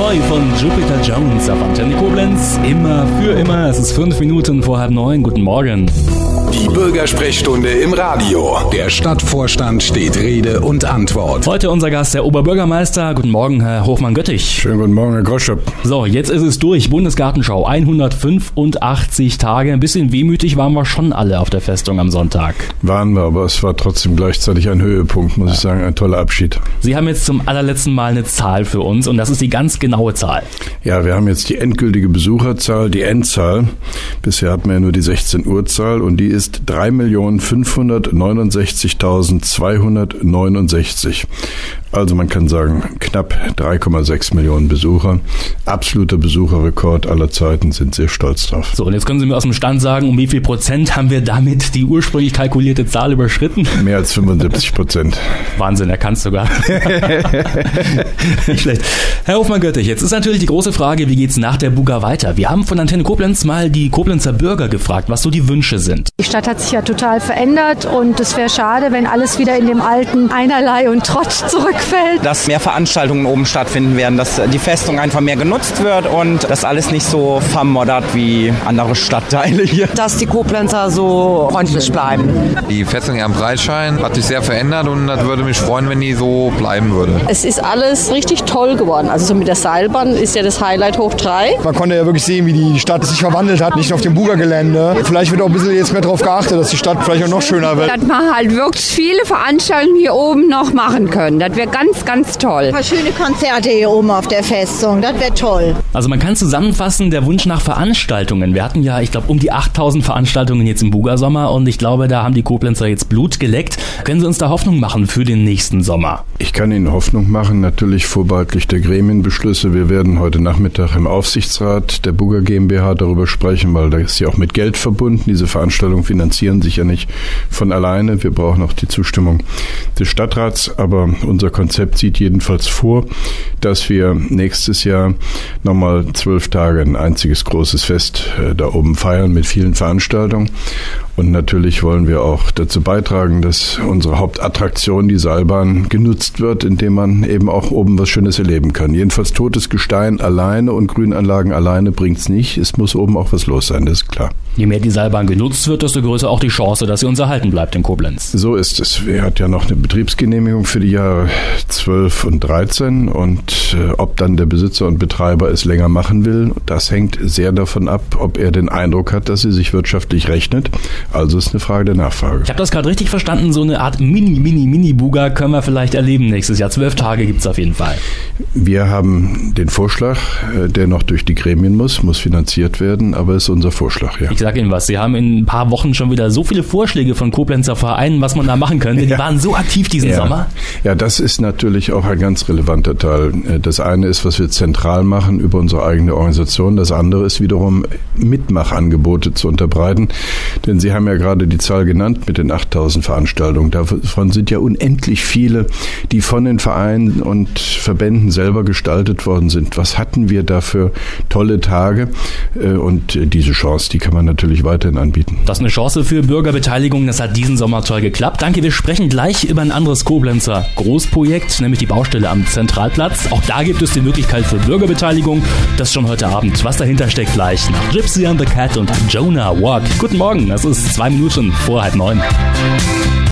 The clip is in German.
Joy von Jupiter Jones auf Antenne Koblenz. Immer für immer. Es ist 5 Minuten vor 8:30. Guten Morgen. Die Bürgersprechstunde im Radio. Der Stadtvorstand steht Rede und Antwort. Heute unser Gast, der Oberbürgermeister. Guten Morgen, Herr Hofmann-Göttich. Schönen guten Morgen, Herr Groschop. So, jetzt ist es durch. Bundesgartenschau. 185 Tage. Ein bisschen wehmütig waren wir schon alle auf der Festung am Sonntag. Waren wir, aber es war trotzdem gleichzeitig ein Höhepunkt, muss ich sagen. Ein toller Abschied. Sie haben jetzt zum allerletzten Mal eine Zahl für uns und das ist die ganz genaue Zahl. Ja, wir haben jetzt die endgültige Besucherzahl, die Endzahl. Bisher hatten wir ja nur die 16 Uhr Zahl und die ist 3.569.269. Also man kann sagen, knapp 3,6 Millionen Besucher. Absoluter Besucherrekord aller Zeiten, sind sehr stolz drauf. So, und jetzt können Sie mir aus dem Stand sagen, um wie viel Prozent haben wir damit die ursprünglich kalkulierte Zahl überschritten? Mehr als 75%. Wahnsinn, er kann es sogar. Nicht schlecht. Herr Hofmann-Göttich, jetzt ist natürlich die große Frage, wie geht's nach der Buga weiter? Wir haben von Antenne Koblenz mal die Koblenzer Bürger gefragt, was so die Wünsche sind. Die Stadt hat sich ja total verändert und es wäre schade, wenn alles wieder in dem alten Einerlei und Trott zurückfällt. Dass mehr Veranstaltungen oben stattfinden werden, dass die Festung einfach mehr genutzt wird und dass alles nicht so vermoddert wie andere Stadtteile hier. Dass die Koblenzer so freundlich bleiben. Die Festung hier am Breitschein hat sich sehr verändert und das würde mich freuen, wenn die so bleiben würde. Es ist alles richtig toll geworden. Also so mit der Seilbahn ist ja das Highlight hoch 3. Man konnte ja wirklich sehen, wie die Stadt sich verwandelt hat, nicht nur auf dem Buga-Gelände. Vielleicht wird auch ein bisschen jetzt mehr darauf geachtet, dass die Stadt vielleicht auch noch schöner wird. Dass wir halt wirklich viele Veranstaltungen hier oben noch machen können. Das wäre ganz, ganz toll. Ein paar schöne Konzerte hier oben auf der Festung, das wäre toll. Also man kann zusammenfassen, der Wunsch nach Veranstaltungen. Wir hatten ja, ich glaube, um die 8.000 Veranstaltungen jetzt im Buga-Sommer und ich glaube, da haben die Koblenzer jetzt Blut geleckt. Können Sie uns da Hoffnung machen für den nächsten Sommer? Ich kann Ihnen Hoffnung machen, natürlich vorbehaltlich der Gremienbeschlüsse. Wir werden heute Nachmittag im Aufsichtsrat der Buga GmbH darüber sprechen, weil da ist ja auch mit Geld verbunden. Diese Veranstaltungen finanzieren sich ja nicht von alleine. Wir brauchen auch die Zustimmung des Stadtrats, aber unser Konzept sieht jedenfalls vor, dass wir nächstes Jahr nochmal 12 Tage ein einziges großes Fest da oben feiern mit vielen Veranstaltungen. Und natürlich wollen wir auch dazu beitragen, dass unsere Hauptattraktion, die Seilbahn, genutzt wird, indem man eben auch oben was Schönes erleben kann. Jedenfalls totes Gestein alleine und Grünanlagen alleine bringt's nicht. Es muss oben auch was los sein, das ist klar. Je mehr die Seilbahn genutzt wird, desto größer auch die Chance, dass sie uns erhalten bleibt in Koblenz. So ist es. Wir hatten ja noch eine Betriebsgenehmigung für die Jahre 12 und 13 und ob dann der Besitzer und Betreiber es länger machen will, das hängt sehr davon ab, ob er den Eindruck hat, dass sie sich wirtschaftlich rechnet. Also ist eine Frage der Nachfrage. Ich habe das gerade richtig verstanden, so eine Art Mini-Buga können wir vielleicht erleben nächstes Jahr. 12 Tage gibt es auf jeden Fall. Wir haben den Vorschlag, der noch durch die Gremien muss finanziert werden, aber ist unser Vorschlag, ja. Ich sage Ihnen was, Sie haben in ein paar Wochen schon wieder so viele Vorschläge von Koblenzer Vereinen, was man da machen könnte. Die waren so aktiv diesen Sommer. Ja, das ist natürlich auch ein ganz relevanter Teil. Das eine ist, was wir zentral machen über unsere eigene Organisation. Das andere ist wiederum, Mitmachangebote zu unterbreiten. Denn Sie haben ja gerade die Zahl genannt mit den 8.000 Veranstaltungen. Davon sind ja unendlich viele, die von den Vereinen und Verbänden selber gestaltet worden sind. Was hatten wir da für tolle Tage? Und diese Chance, die kann man natürlich weiterhin anbieten. Das ist eine Chance für Bürgerbeteiligung. Das hat diesen Sommer toll geklappt. Danke, wir sprechen gleich über ein anderes Koblenzer Großprojekt, nämlich die Baustelle am Zentralplatz. Auch da gibt es die Möglichkeit für Bürgerbeteiligung. Das schon heute Abend. Was dahinter steckt gleich nach Gypsy and the Cat und Jonah Walk. Guten Morgen, es ist 2 Minuten vor 8:30.